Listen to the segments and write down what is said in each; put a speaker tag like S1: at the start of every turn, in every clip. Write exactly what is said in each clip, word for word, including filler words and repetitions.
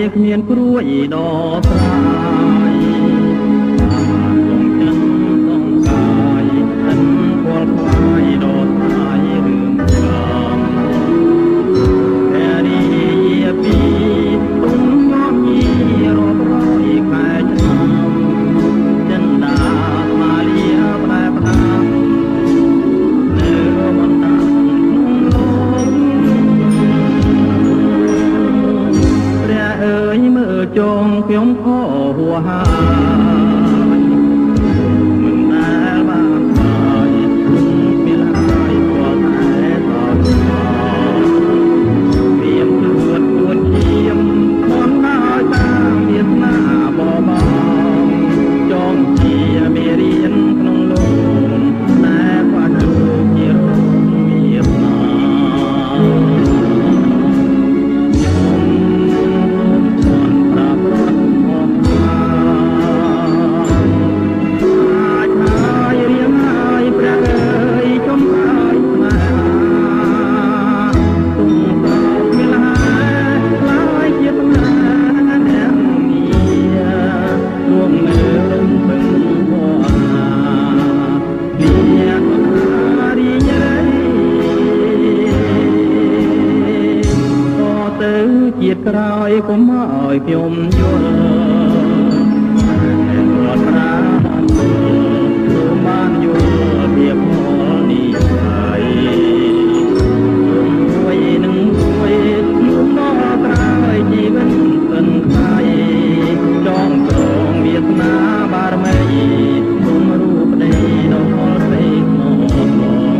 S1: គ្មានព្រួយដល់ស្រាយបានចង់ចិនต้องកាយចិនគាល់ខ្លាយដល់ស្រាយរឿងកំតែរីយាពីទុំងំញីរាប់រយខែឆ្នាំចិនដាស្មាលាប្រែផ្ដាំនៅមិនដាំព្រះអើយមើលចងខ្ញុំខហួហាយមិនដែលបានបាយមានហើយក៏តែតតមានលឿនពួនឈាមមិនដល់តាមវាសនាបបងចងជាមេរៀនក្នុងលោកតែបាច់ជួបជារោគមានណាជាតិក្រោយកុំឲ្យខ្ញុំយល់តែរត់ប្រាអំពើព្រមបានយល់ពីផលនេះហើយមួយនឹងមួយលោកដល់ត្រាយជីវិតសិនខ្លាយចងក្រងវាសនាបារមីគុំរូបដីដល់ពេកមកបង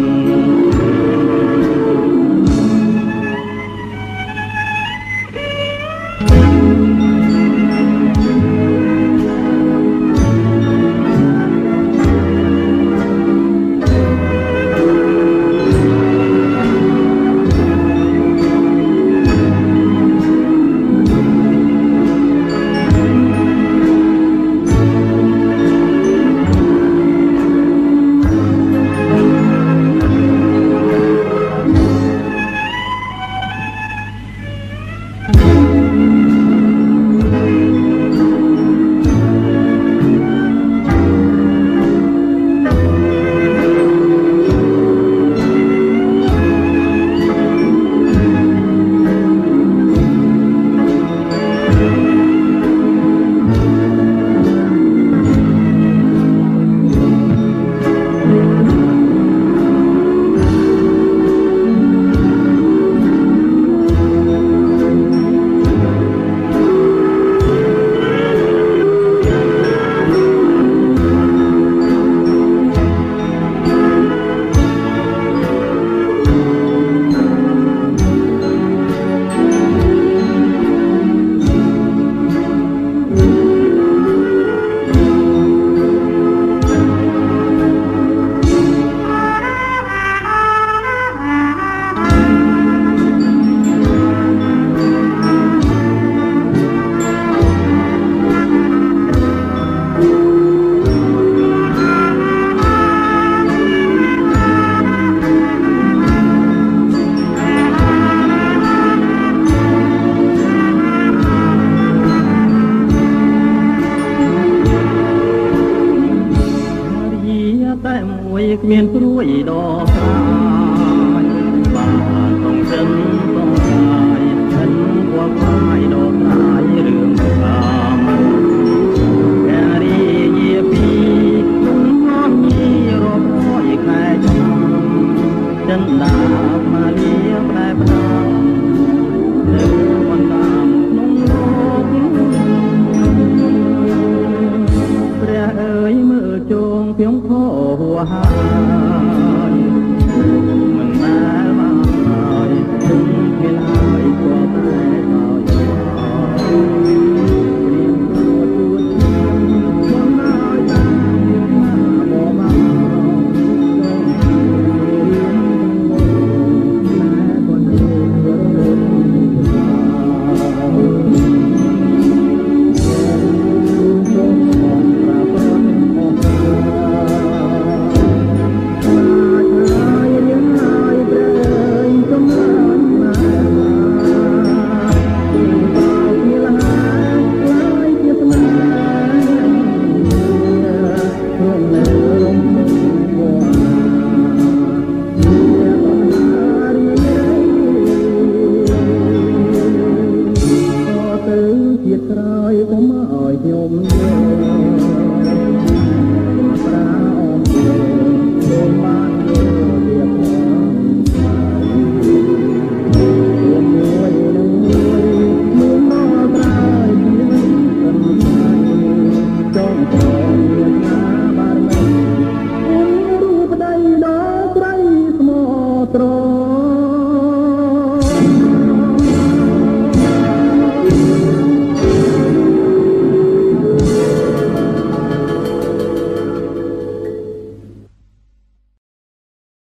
S1: គ្មានព្រួយដល់ស្រាយបានต้องចិនต้องកាយចិនគាល់ខ្លាយដល់ស្រាយរឿងកំតែរីយាពីទុំងំញីរាប់រយខែឆ្នាំចិនដាស្មាលាប្រែផ្ដាំនៅមិនតាមក្នុងលោកព្រះអើយមើលចងខ្ញុំខហួហាយមិនដែលបានហើយถึงពេលហើយក៏តែដល់រៀនរួចរួចមិនឲ្យតាមមកមកខ្ញុំប្រាអមសូមបានយកវាផងមួយនឹងមួយមួយមកត្រាយខ្ញុំចង់ប្រមានណាបានមិនរូបដៃដល់ត្រីស្មោត្រ